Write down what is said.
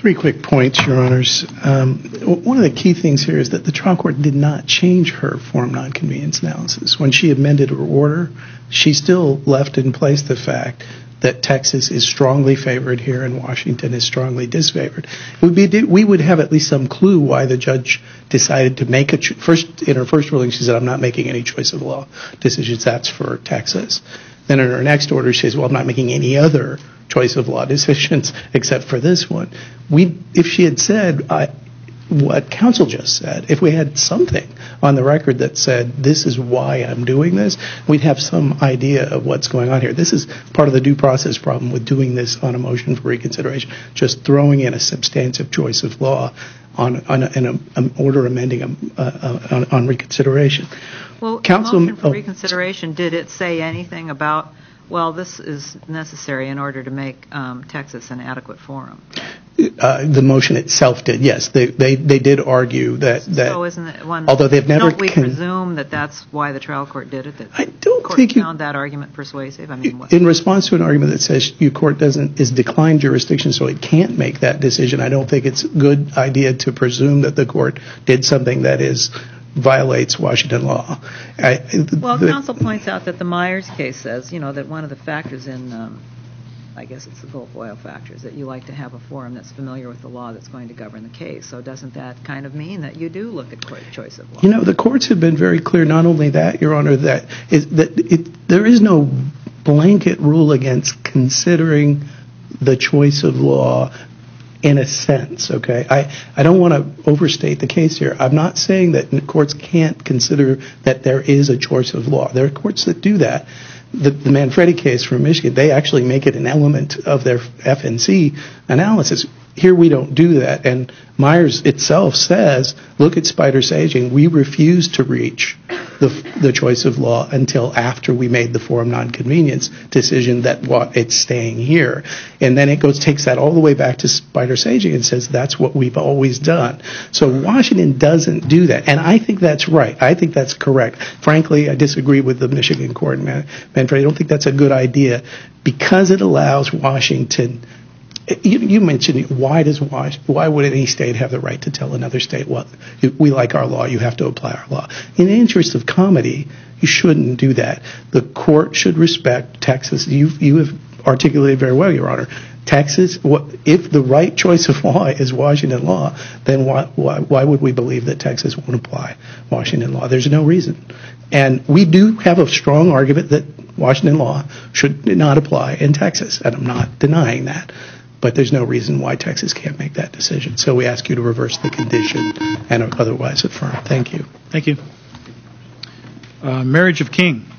Three quick points, Your Honors. One of the key things here is that the trial court did not change her forum nonconvenience analysis. When she amended her order, she still left in place the fact that Texas is strongly favored here and Washington is strongly disfavored. We would have at least some clue why the judge decided to make in her first ruling, she said, I'm not making any choice of law decisions. That's for Texas. Then in her next order, she says, well, I'm not making any other choice of law decisions except for this one. If she had said what counsel just said, if we had something on the record that said this is why I'm doing this, we'd have some idea of what's going on here. This is part of the due process problem with doing this on a motion for reconsideration, just throwing in a substantive choice of law on an order amending on reconsideration. Well, motion for reconsideration, did it say anything about, well, this is necessary in order to make Texas an adequate forum? The motion itself did, yes. They did argue that. So isn't it one? Although they've never. Don't we presume that that's why the trial court did it? That I don't court think found that argument persuasive. I mean, in response to an argument that says your court is declined jurisdiction, so it can't make that decision. I don't think it's a good idea to presume that the court did something that violates Washington law. Counsel points out that the Myers case says, that one of the factors in, I guess it's the Gulf oil factors, that you like to have a forum that's familiar with the law that's going to govern the case. So doesn't that kind of mean that you do look at choice of law? The courts have been very clear, not only that, Your Honor, that there is no blanket rule against considering the choice of law in a sense, okay? I don't want to overstate the case here. I'm not saying that courts can't consider that there is a choice of law. There are courts that do that. The Manfredi case from Michigan, they actually make it an element of their FNC analysis. Here we don't do that. And Myers itself says, look at Spider-Saging, we refuse to reach the choice of law until after we made the forum nonconvenience decision that it's staying here. And then it takes that all the way back to Spider-Saging and says that's what we've always done. So Washington doesn't do that. And I think that's right. I think that's correct. Frankly, I disagree with the Michigan court, Manfredi. I don't think that's a good idea because it allows Washington. You mentioned why would any state have the right to tell another state, well, we like our law, you have to apply our law. In the interest of comedy, you shouldn't do that. The court should respect Texas. You have articulated very well, Your Honor. Texas, if the right choice of law is Washington law, then why would we believe that Texas won't apply Washington law? There's no reason. And we do have a strong argument that Washington law should not apply in Texas, and I'm not denying that. But there's no reason why Texas can't make that decision. So we ask you to reverse the condition and otherwise affirm. Thank you. Thank you. Marriage of King.